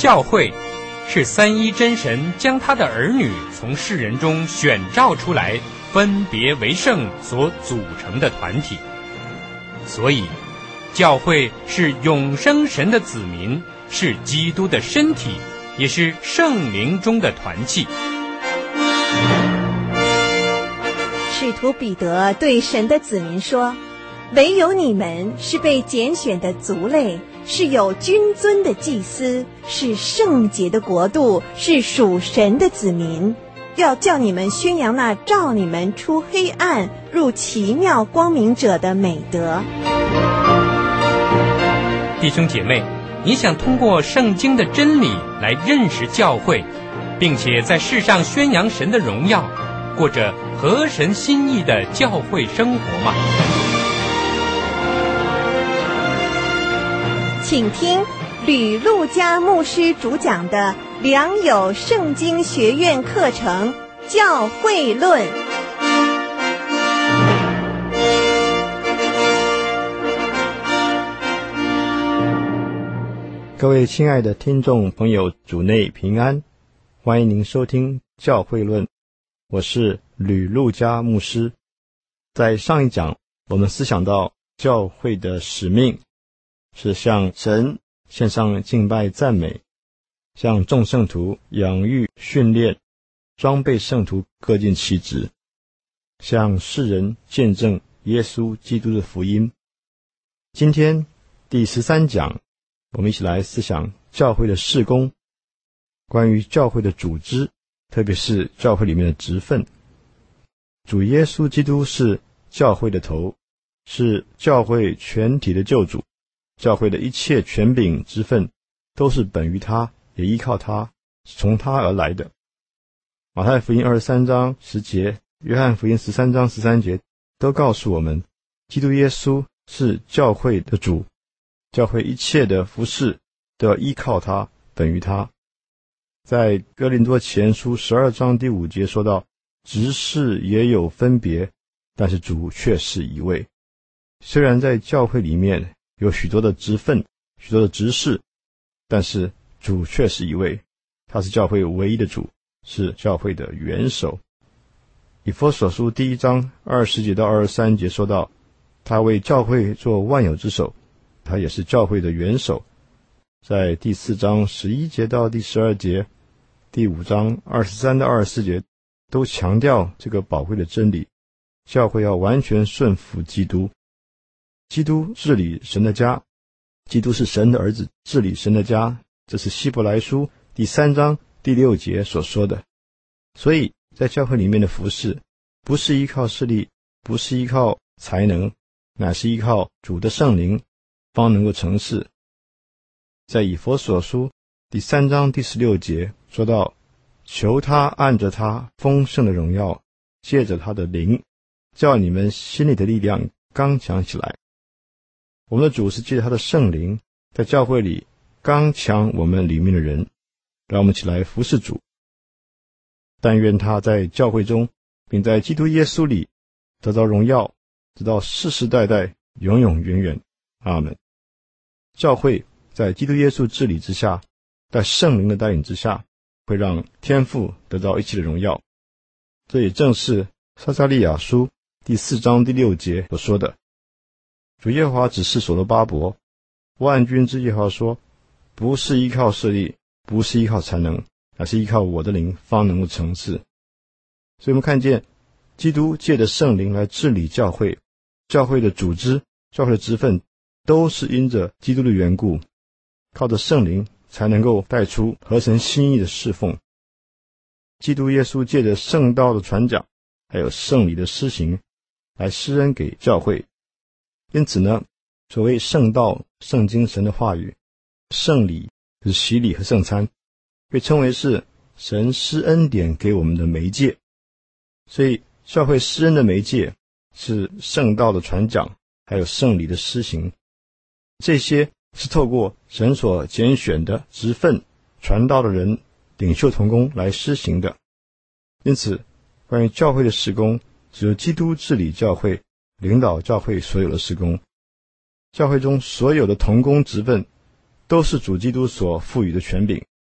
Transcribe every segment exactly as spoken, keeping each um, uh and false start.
教会是三一真神将他的儿女从世人中选召出来，分别为圣所组成的团体。所以教会是永生神的子民，是基督的身体，也是圣灵中的团契。 使徒彼得对神的子民说，唯有你们是被拣选的族类，是有君尊的祭司，是圣洁的国度，是属神的子民，要叫你们宣扬那召你们出黑暗入奇妙光明者的美德。 弟兄姐妹，你想通过圣经的真理来认识教会，并且在世上宣扬神的荣耀，过着合神心意的教会生活吗？ 请听吕路加牧师主讲的良友圣经学院课程《教会论》。 各位亲爱的听众朋友，主内平安，欢迎您收听《教会论》，我是吕路加牧师。在上一讲，我们思想到教会的使命是向神献上敬拜赞美，向众圣徒养育训练，装备圣徒各尽其职，向世人见证耶稣基督的福音。今天第十三讲，我们一起来思想教会的事工，关于教会的组织，特别是教会里面的职分。主耶稣基督是教会的头，是教会全体的救主，教会的一切权柄职分都是本于他，也依靠他，是从他而来的。马太福音二十三章十节，约翰福音十三章十三节都告诉我们，基督耶稣是教会的主，教会一切的服事都要依靠他，本于他。在哥林多前书十二章第五节说到，执事也有分别，但是主却是一位。虽然在教会里面有许多的职分，许多的执事，但是主却是一位，他是教会唯一的主，是教会的元首。以弗所书第一章二十节到二十三节说到，他为教会做万有之首，他也是教会的元首。在第四章十一节到第十二节，第五章二十三到二十四节都强调这个宝贵的真理，教会要完全顺服基督。基督治理神的家，基督是神的儿子，治理神的家，这是希伯来书第三章第六节所说的。所以在教会里面的服事，不是依靠势力，不是依靠才能，乃是依靠主的圣灵，方能够成事。在以弗所书第三章第十六节说到，求他按着他丰盛的荣耀，借着他的灵，叫你们心里的力量刚强起来。我们的主是借着他的圣灵，在教会里刚强我们里面的人，让我们起来服侍主。但愿他在教会中，并在基督耶稣里得到荣耀，直到世世代代永永远远。阿们。教会在基督耶稣治理之下，在圣灵的带领之下，会让天父得到一切的荣耀。这也正是撒迦利亚书第四章第六节所说的，主耶和华指示所罗巴伯，万军之耶和华说，不是依靠势力，不是依靠才能，乃是依靠我的灵，方能够成事。所以我们看见基督借着圣灵来治理教会，教会的组织，教会的职分都是因着基督的缘故，靠着圣灵才能够带出合神心意的侍奉。基督耶稣借着圣道的传讲，还有圣礼的施行，来施恩给教会。因此呢，所谓圣道，圣经神的话语，圣礼就是洗礼和圣餐，被称为是神施恩典给我们的媒介。所以教会施恩的媒介是圣道的传讲，还有圣礼的施行，这些是透过神所拣选的职分、传道的人、领袖同工来施行的。因此关于教会的事工，只有基督治理教会，领导教会所有的事工。教会中所有的同工职分都是主基督所赋予的权柄，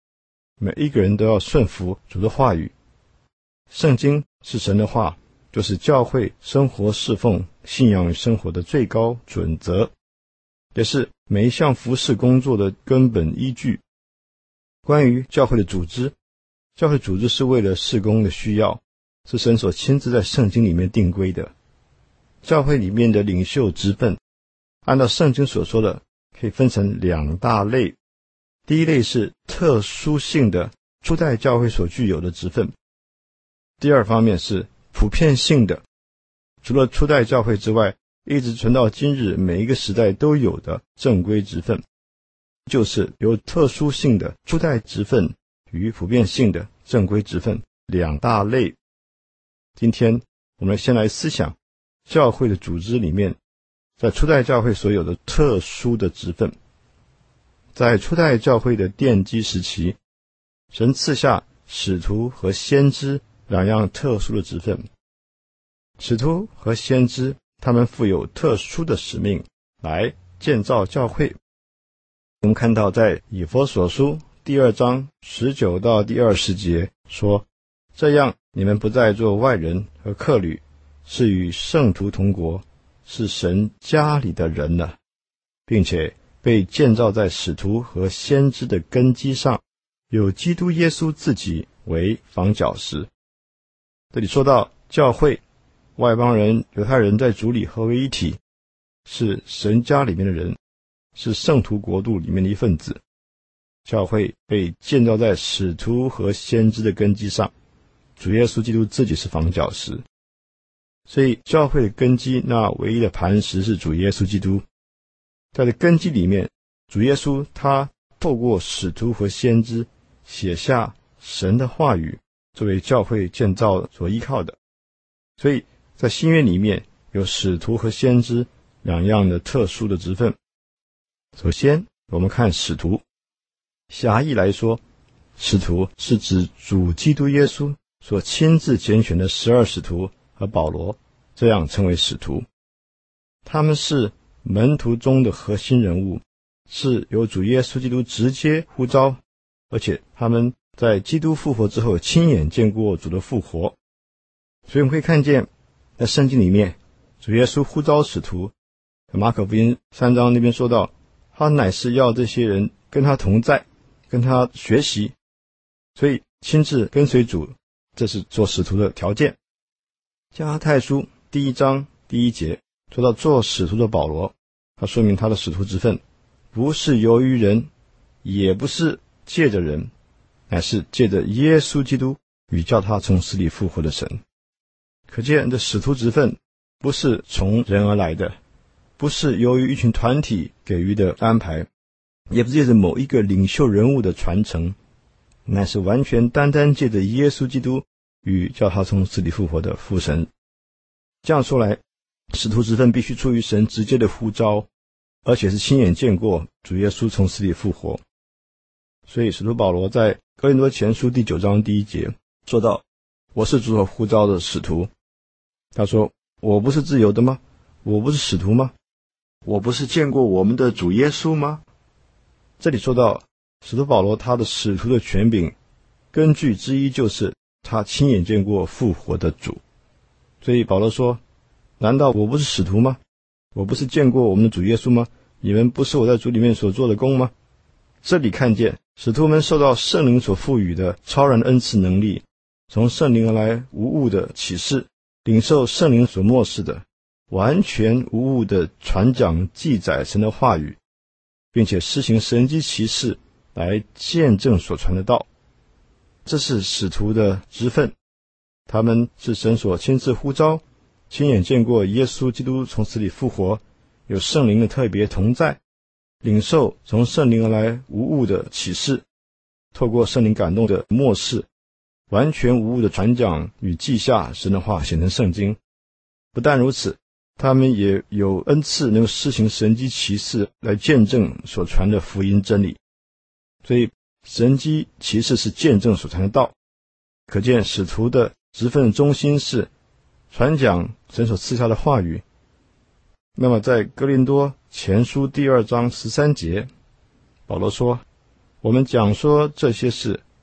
每一个人都要顺服主的话语。圣经是神的话，就是教会生活侍奉、信仰与生活的最高准则，也是每一项服事工作的根本依据。关于教会的组织，教会组织是为了事工的需要，是神所亲自在圣经里面定规的。教会里面的领袖职分，按照圣经所说的，可以分成两大类。第一类是特殊性的初代教会所具有的职分，第二方面是普遍性的，除了初代教会之外，一直存到今日每一个时代都有的正规职分，就是有特殊性的初代职分与普遍性的正规职分两大类。今天我们先来思想教会的组织里面，在初代教会所有的特殊的职分。在初代教会的奠基时期，神赐下使徒和先知两样特殊的职分。使徒和先知他们负有特殊的使命来建造教会。我们看到在以弗所书第二章十九到第二十节说，这样你们不再做外人和客旅，是与圣徒同国，是神家里的人了，并且被建造在使徒和先知的根基上，有基督耶稣自己为房角石。这里说到教会，外邦人、犹太人在主里合为一体，是神家里面的人，是圣徒国度里面的一份子。教会被建造在使徒和先知的根基上，主耶稣基督自己是房角石。所以教会的根基，那唯一的磐石是主耶稣基督。在这根基里面，主耶稣他透过使徒和先知写下神的话语，作为教会建造所依靠的。所以在新约里面有使徒和先知两样的特殊的职分。首先我们看使徒，狭义来说，使徒是指主基督耶稣所亲自拣选的十二使徒和保罗，这样称为使徒。他们是门徒中的核心人物，是由主耶稣基督直接呼召，而且他们在基督复活之后亲眼见过主的复活。所以我们可以看见在圣经里面，主耶稣呼召使徒，马可福音三章那边说到，他乃是要这些人跟他同在，跟他学习，所以亲自跟随主，这是做使徒的条件。加拉太书第一章第一节说到做使徒的保罗，他说明他的使徒之分，不是由于人，也不是借着人，乃是借着耶稣基督与叫他从死里复活的神。可见这使徒职分不是从人而来的，不是由于一群团体给予的安排，也不是借着某一个领袖人物的传承，乃是完全单单借着耶稣基督与叫他从死里复活的父神。这样说来，使徒职分必须出于神直接的呼召，而且是亲眼见过主耶稣从死里复活。所以使徒保罗在哥林多前书第九章第一节说到，我是主所呼召的使徒。他说，我不是自由的吗？我不是使徒吗？我不是见过我们的主耶稣吗？这里说到使徒保罗他的使徒的权柄，根据之一就是他亲眼见过复活的主。所以保罗说，难道我不是使徒吗？我不是见过我们的主耶稣吗？你们不是我在主里面所做的工吗？这里看见使徒们受到圣灵所赋予的超然恩赐能力，从圣灵而来无误的启示，领受圣灵所默示的，完全无误的传讲记载神的话语，并且施行神迹奇事来见证所传的道。这是使徒的职分，他们是神所亲自呼召，亲眼见过耶稣基督从死里复活，有圣灵的特别同在，领受从圣灵而来无误的启示，透过圣灵感动的默示，完全无误的传讲与记下神的话写成圣经。不但如此，他们也有恩赐能够施行神迹奇事来见证所传的福音真理。所以神迹奇事是见证所传的道。可见使徒的职分中心是传讲神所赐下的话语。那么在哥林多前书第二章十三节，保罗说，我们讲说这些事，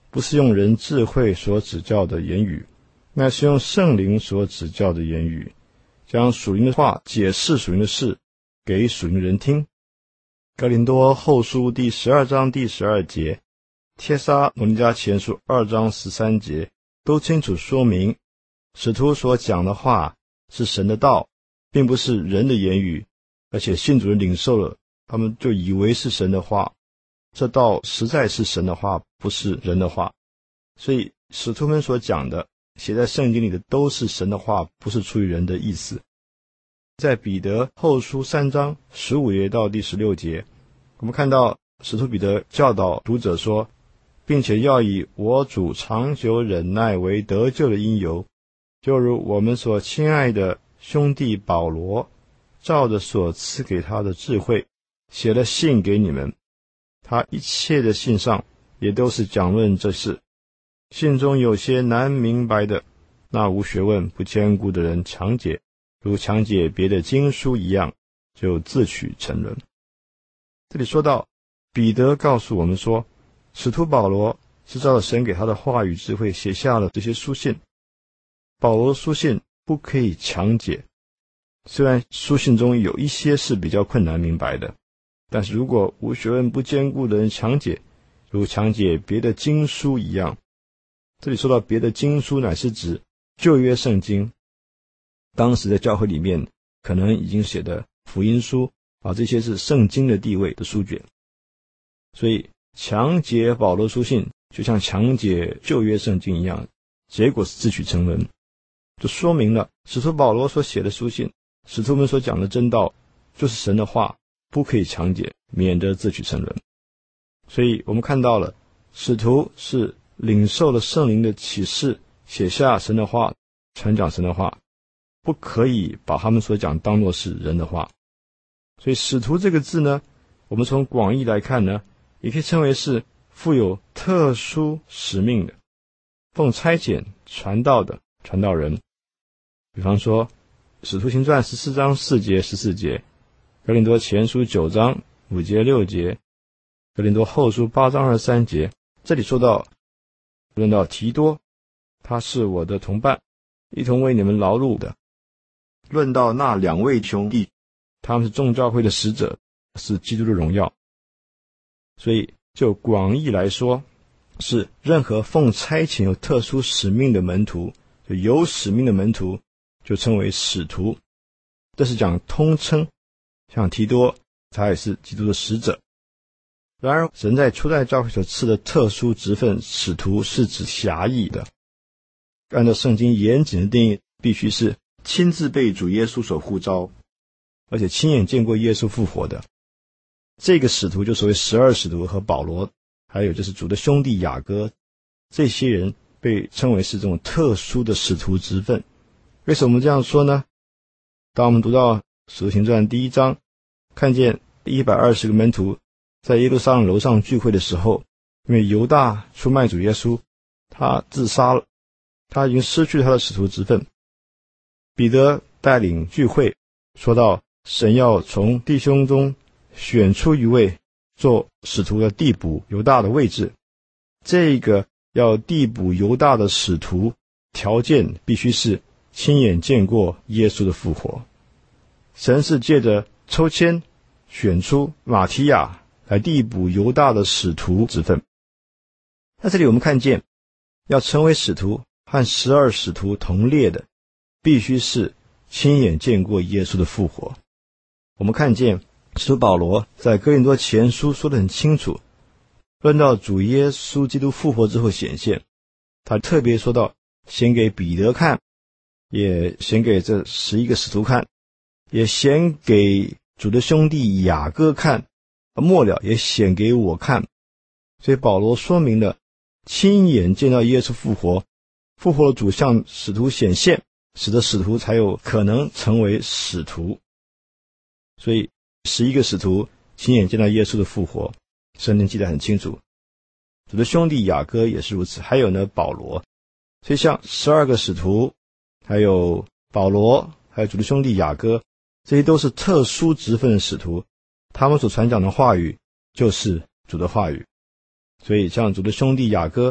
不是用人智慧所指教的言语，乃是用圣灵所指教的言语，将属灵的话解释属灵的事给属灵的人听。哥林多后书第十二章第十二节，帖撒罗尼迦前书二章十三节都清楚说明，使徒所讲的话是神的道，并不是人的言语，而且信主人领受了，他们就以为是神的话，这道实在是神的话，不是人的话。所以使徒们所讲的写在圣经里的都是神的话，不是出于人的意思。在彼得后书三章十五节到第十六节，我们看到使徒彼得教导读者说，并且要以我主长久忍耐为得救的因由，就如我们所亲爱的兄弟保罗照着所赐给他的智慧写了信给你们，他一切的信上也都是讲论这事。信中有些难明白的，那无学问不坚固的人强解，如强解别的经书一样，就自取沉沦。这里说到彼得告诉我们说，使徒保罗是照着神给他的话语智慧写下了这些书信。保罗书信不可以强解，虽然书信中有一些是比较困难明白的，但是如果无学问不坚固的人强解，如强解别的经书一样。这里说到别的经书，乃是指旧约圣经，当时在教会里面可能已经写的福音书啊，这些是圣经的地位的书卷。所以强解保罗书信就像强解旧约圣经一样，结果是自取沉沦。就说明了使徒保罗所写的书信，使徒们所讲的真道就是神的话，不可以强解，免得自取沉沦。所以我们看到了使徒是领受了圣灵的启示，写下神的话，传讲神的话，不可以把他们所讲当作是人的话。所以使徒这个字呢，我们从广义来看呢，也可以称为是富有特殊使命的，奉差遣传道的传道人。比方说使徒行传十四章四节十四节，哥林多前书九章五节六节，哥林多后书八章二十三节。这里说到论到提多，他是我的同伴，一同为你们劳碌的。论到那两位兄弟，他们是众教会的使者，是基督的荣耀。所以就广义来说，是任何奉差遣有特殊使命的门徒，就有使命的门徒就称为使徒，这是讲通称。像提多他也是基督的使者。然而神在初代教会所赐的特殊职分使徒是指狭义的，按照圣经严谨的定义，必须是亲自被主耶稣所呼召，而且亲眼见过耶稣复活的。这个使徒就所谓十二使徒和保罗，还有就是主的兄弟雅各，这些人被称为是这种特殊的使徒职分。为什么这样说呢？当我们读到使徒行传第一章，看见一百二十个门徒在耶路撒冷楼上聚会的时候，因为犹大出卖主耶稣，他自杀了，他已经失去了他的使徒职分。彼得带领聚会，说到神要从弟兄中选出一位做使徒的递补犹大的位置。这个要递补犹大的使徒，条件必须是亲眼见过耶稣的复活。神是借着抽签选出马提亚来递补犹大的使徒之分。在这里我们看见，要成为使徒和十二使徒同列的，必须是亲眼见过耶稣的复活。我们看见使徒保罗在哥林多前书说得很清楚，论到主耶稣基督复活之后显现，他特别说到显给彼得看，也显给这十一个使徒看，也显给主的兄弟雅各看，末了也显给我看。所以保罗说明了亲眼见到耶稣复活，复活的主向使徒显现，使得使徒才有可能成为使徒。所以十一个使徒亲眼见到耶稣的复活，圣经记得很清楚。主的兄弟雅各也是如此，还有呢保罗。所以像十二个使徒，还有保罗，还有主的兄弟雅各，这些都是特殊职分的使徒，他们所传讲的话语就是主的话语。所以像主的兄弟雅各，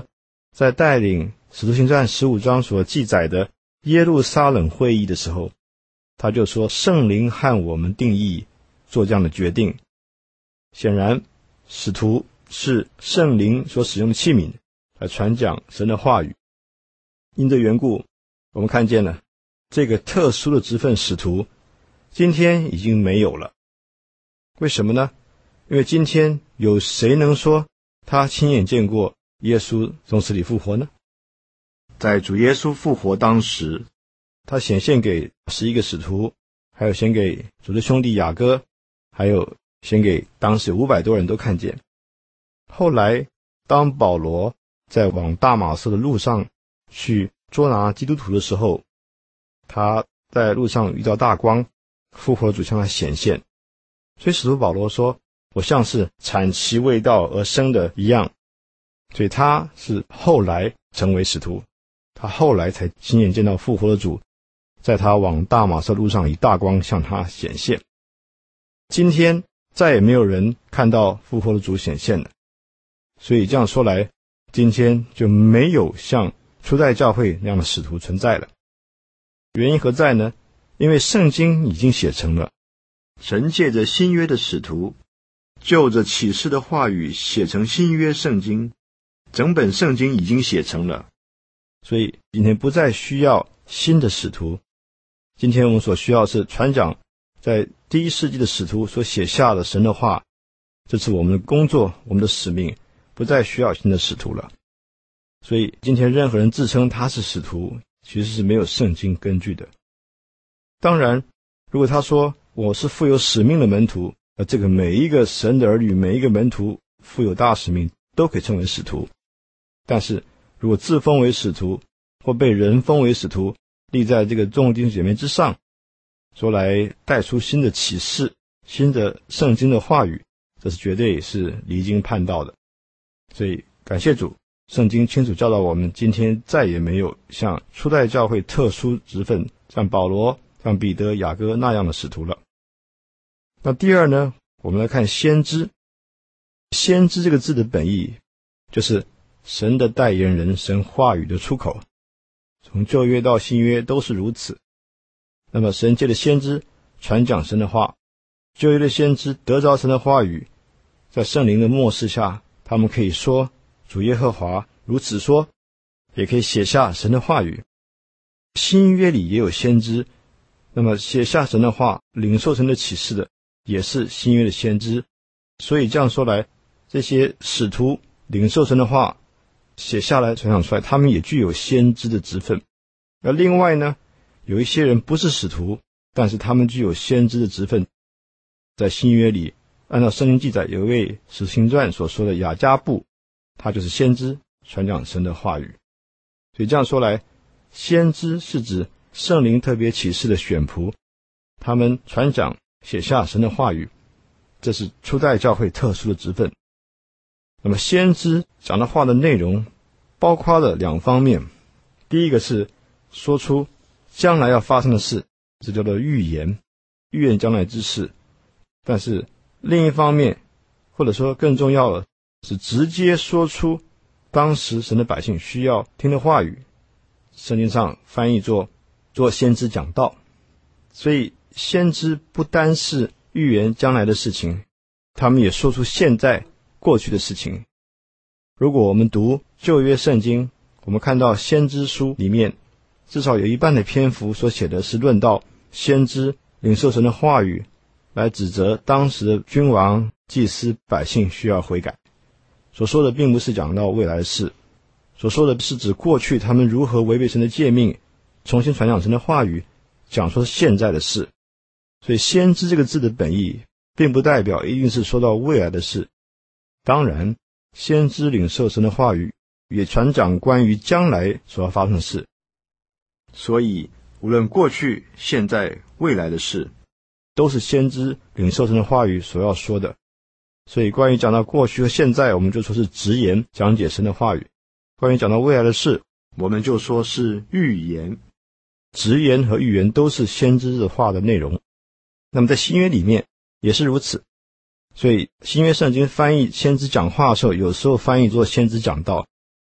在带领使徒行传十五章所记载的耶路撒冷会议的时候，他就说圣灵和我们定义做这样的决定。显然使徒是圣灵所使用的器皿来传讲神的话语，因这缘故，我们看见了这个特殊的职分使徒今天已经没有了。为什么呢？因为今天有谁能说他亲眼见过耶稣从死里复活呢？在主耶稣复活当时，他显现给十一个使徒，还有显给主的兄弟雅各，还有显给当时有五百多人都看见。后来当保罗在往大马色的路上去捉拿基督徒的时候，他在路上遇到大光，复活的主向他显现。所以使徒保罗说，我像是产期未到而生的一样。所以他是后来成为使徒，他后来才亲眼见到复活的主，在他往大马色路上以大光向他显现。今天再也没有人看到复活的主显现了，所以这样说来，今天就没有像初代教会那样的使徒存在了。原因何在呢？因为圣经已经写成了，神借着新约的使徒，就着启示的话语写成新约圣经，整本圣经已经写成了，所以今天不再需要新的使徒。今天我们所需要是传讲在第一世纪的使徒所写下的神的话，这是我们的工作，我们的使命，不再需要新的使徒了。所以今天任何人自称他是使徒，其实是没有圣经根据的。当然，如果他说我是负有使命的门徒，而这个每一个神的儿女，每一个门徒负有大使命，都可以称为使徒。但是如果自封为使徒，或被人封为使徒，立在这个众弟兄姐妹之上，说来带出新的启示，新的圣经的话语，这是绝对是离经叛道的。所以感谢主，圣经清楚教导我们，今天再也没有像初代教会特殊职分，像保罗、像彼得、雅各那样的使徒了。那第二呢，我们来看先知。先知这个字的本意就是神的代言人，神话语的出口，从旧约到新约都是如此。那么神借着先知传讲神的话，旧约的先知得着神的话语，在圣灵的默示下，他们可以说主耶和华如此说，也可以写下神的话语。新约里也有先知，那么写下神的话，领受神的启示的，也是新约的先知。所以这样说来，这些使徒领受神的话写下来传讲出来，他们也具有先知的职分。而另外呢，有一些人不是使徒，但是他们具有先知的职分。在新约里，按照圣经记载，有一位使徒行传所说的雅加布，他就是先知，传讲神的话语。所以这样说来，先知是指圣灵特别启示的选仆，他们传讲写下神的话语，这是初代教会特殊的职分。那么先知讲的话的内容包括了两方面，第一个是说出将来要发生的事，这叫做预言，预言将来之事。但是另一方面，或者说更重要的是直接说出当时神的百姓需要听的话语，圣经上翻译作做先知讲道。所以先知不单是预言将来的事情，他们也说出现在过去的事情。如果我们读旧约圣经，我们看到先知书里面至少有一半的篇幅所写的是论到先知领受神的话语，来指责当时的君王、祭司、百姓需要悔改。所说的并不是讲到未来的事，所说的是指过去他们如何违背神的诫命，重新传讲神的话语，讲说现在的事。所以先知这个字的本意并不代表一定是说到未来的事，当然先知领受神的话语也传讲关于将来所要发生的事。所以无论过去、现在、未来的事，都是先知领受神的话语所要说的。所以关于讲到过去和现在，我们就说是直言讲解神的话语；关于讲到未来的事，我们就说是预言。直言和预言都是先知的话的内容。那么在新约里面也是如此，所以新约圣经翻译先知讲话的时候，有时候翻译作先知讲道，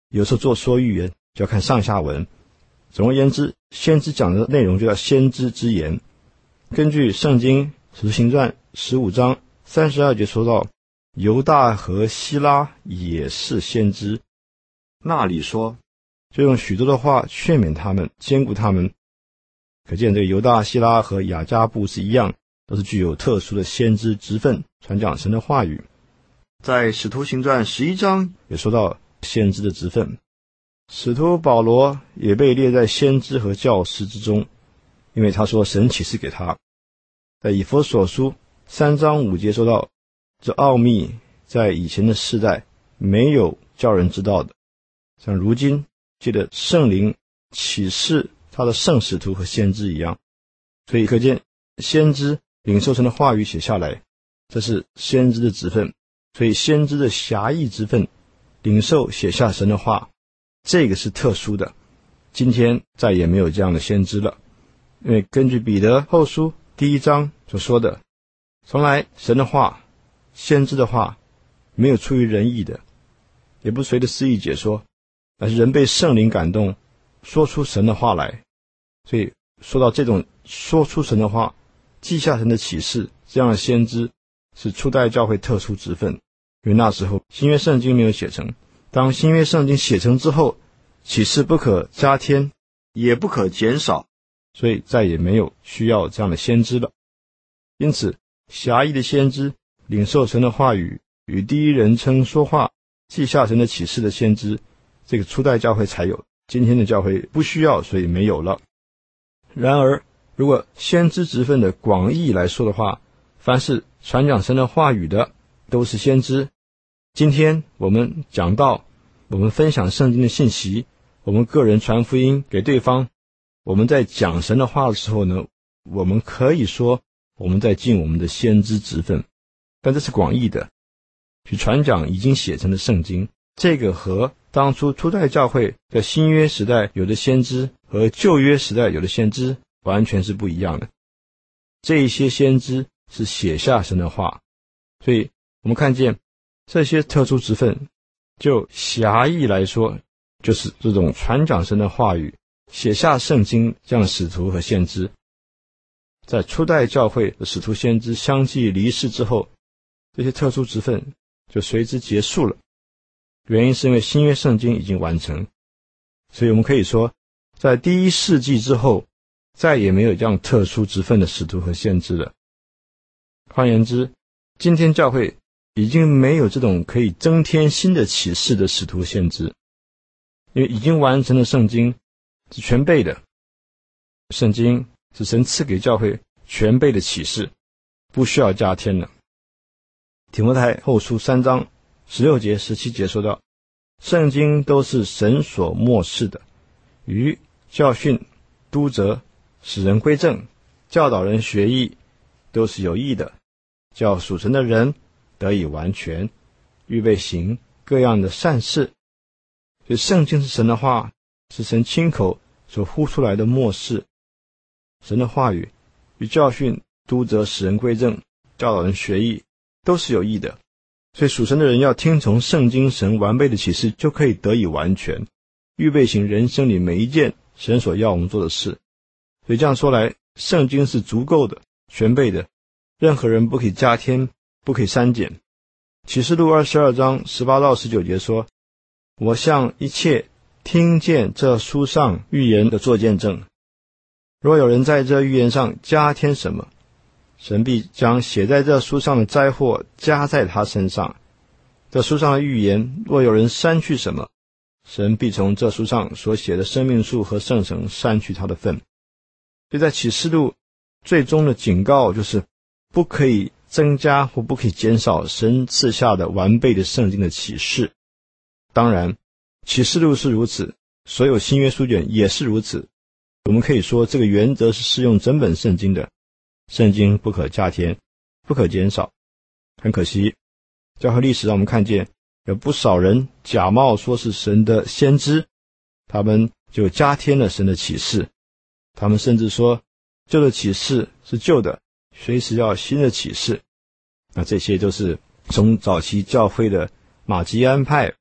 有时候做说预言就要看上下文。总而言之，先知讲的内容就叫先知之言。根据圣经使徒行传十五章三十二节说到，犹大和希拉也是先知，那里说就用许多的话劝勉他们，兼顾他们。可见这个犹大、希拉和雅加布是一样，都是具有特殊的先知职分，传讲神的话语。在使徒行传十一章也说到先知的职分。使徒保罗也被列在先知和教师之中，因为他说神启示给他。在以弗所书三章五节说到，这奥秘在以前的世代没有叫人知道的，像如今借着圣灵启示他的圣使徒和先知一样。所以可见先知领受神的话语写下来，这是先知的职分。所以先知的辖义之分，领受写下神的话，这个是特殊的。今天再也没有这样的先知了，因为根据彼得后书第一章所说的，从来神的话、先知的话没有出于人意的，也不随着私意解说，而是人被圣灵感动说出神的话来。所以说到这种说出神的话、记下神的启示，这样的先知是初代教会特殊职分。因为那时候新约圣经没有写成，当新约圣经写成之后，启示不可加添，也不可减少，所以再也没有需要这样的先知了。因此狭义的先知，领受神的话语，与第一人称说话，记下神的启示的先知，这个初代教会才有，今天的教会不需要，所以没有了。然而如果先知职分的广义来说的话，凡是传讲神的话语的都是先知。今天我们讲到，我们分享圣经的信息，我们个人传福音给对方，我们在讲神的话的时候呢，我们可以说我们在尽我们的先知职分，但这是广义的，去传讲已经写成的圣经。这个和当初初代教会在新约时代有的先知和旧约时代有的先知完全是不一样的。这一些先知是写下神的话，所以我们看见这些特殊职分，就狭义来说，就是这种传讲神的话语、写下圣经这样的使徒和先知。在初代教会的使徒先知相继离世之后，这些特殊职分就随之结束了。原因是因为新约圣经已经完成，所以我们可以说，在第一世纪之后，再也没有这样特殊职分的使徒和先知了。换言之，今天教会已经没有这种可以增添新的启示的使徒先知，因为已经完成的圣经是全备的，圣经是神赐给教会全备的启示，不需要加添了。提摩太后书三章十六节十七节说到，圣经都是神所默示的，于教训、督责、使人归正、教导人学义，都是有益的，叫属神的人得以完全，预备行各样的善事。所以圣经是神的话，是神亲口所呼出来的默示。神的话语与教训、督责、使人归正、教导人学义，都是有益的。所以属神的人要听从圣经神完备的启示，就可以得以完全，预备行人生里每一件神所要我们做的事。所以这样说来，圣经是足够的、全备的，任何人不可以加添，不可以删减。启示录二十二章十八到十九节说，我向一切听见这书上预言的作见证，若有人在这预言上加添什么，神必将写在这书上的灾祸加在他身上。这书上的预言若有人删去什么，神必从这书上所写的生命树和圣城删去他的份。所以在启示录最终的警告就是不可以增加或不可以减少神赐下的完备的圣经的启示。当然启示录是如此，所有新约书卷也是如此。我们可以说这个原则是适用整本圣经的，圣经不可加添，不可减少。很可惜，教会历史让我们看见有不少人假冒说是神的先知，他们就加添了神的启示，他们甚至说旧的启示是旧的，随时要新的启示。那这些都是从早期教会的马基安派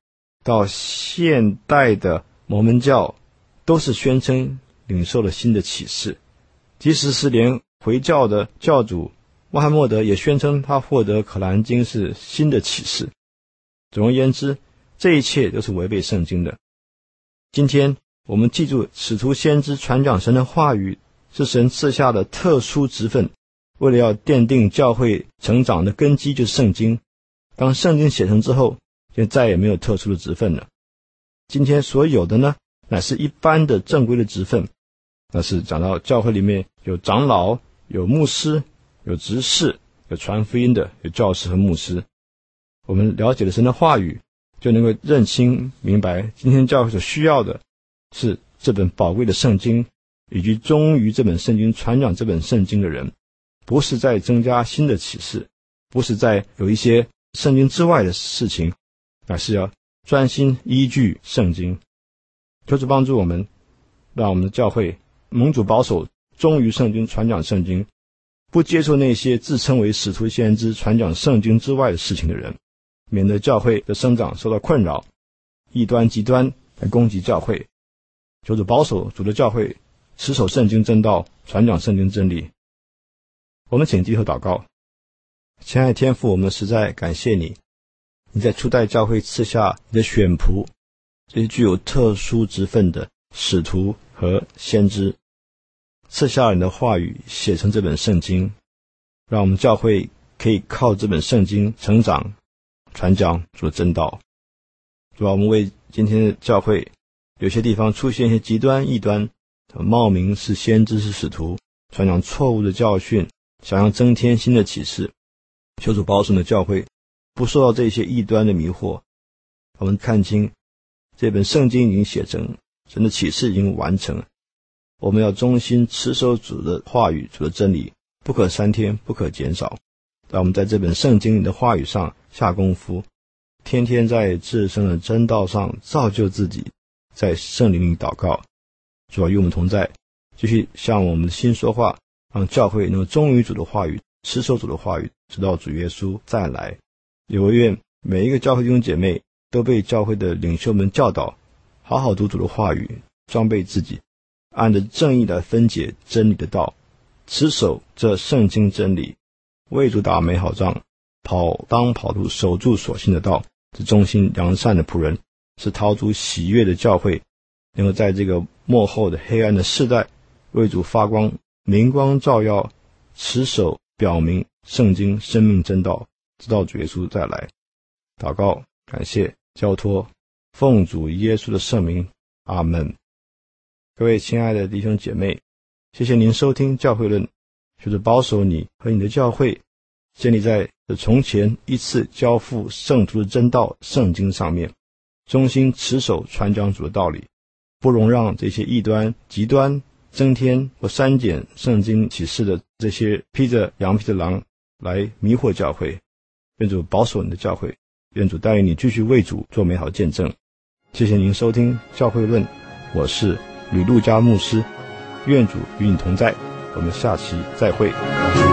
到现代的摩门教，都是宣称领受了新的启示。即使是连回教的教主穆罕默德也宣称他获得可兰经是新的启示。总而言之，这一切都是违背圣经的。今天我们记住，使徒先知传讲神的话语是神赐下的特殊职分，为了要奠定教会成长的根基，就是圣经。当圣经写成之后，就再也没有特殊的职分了。今天所有的呢，乃是一般的正规的职分，那是讲到教会里面有长老、有牧师、有执事、有传福音的、有教师和牧师。我们了解了神的话语，就能够认清明白，今天教会所需要的是这本宝贵的圣经，以及忠于这本圣经、传讲这本圣经的人，不是在增加新的启示，不是在有一些圣经之外的事情，而是要专心依据圣经。求主帮助我们，让我们的教会蒙主保守，忠于圣经，传讲圣经，不接受那些自称为使徒先知传讲圣经之外的事情的人，免得教会的生长受到困扰，异端极端来攻击教会。求主保守主的教会持守圣经真道，传讲圣经真理。我们请低头祷告。亲爱的天父，我们实在感谢你，你在初代教会赐下你的选仆，这些具有特殊职分的使徒和先知，赐下你的话语，写成这本圣经，让我们教会可以靠这本圣经成长，传讲主的真道。主啊，我们为今天的教会有些地方出现一些极端异端，冒名是先知是使徒，传讲错误的教训，想要增添新的启示，求主保守的教会不受到这些异端的迷惑。我们看清这本圣经已经写成，神的启示已经完成，我们要忠心持守主的话语，主的真理，不可删添，不可减少。让我们在这本圣经里的话语上下功夫，天天在至圣的真道上造就自己，在圣灵里祷告。主啊，与我们同在，继续向我们的心说话，让教会能够忠于主的话语，持守主的话语，直到主耶稣再来。也惟愿每一个教会弟兄姐妹都被教会的领袖们教导，好好读主的话语，装备自己，按着正义来分解真理的道，持守这圣经真理，为主打美好仗，跑当跑路，守住所信的道，是忠心良善的仆人，是讨主喜悦的教会，能够在这个末后的黑暗的世代为主发光，明光照耀，持守表明圣经生命真道，直到主耶稣再来。祷告感谢交托，奉主耶稣的圣名，阿们。各位亲爱的弟兄姐妹，谢谢您收听教会论，就是保守你和你的教会建立在从前一次交付圣徒的真道圣经上面，忠心持守传讲主的道理，不容让这些异端极端增添或删减圣经启示的这些披着羊皮的狼来迷惑教会。愿主保守你的教会，愿主带领你继续为主做美好见证。谢谢您收听教会论，我是吕路加牧师，愿主与你同在，我们下期再会。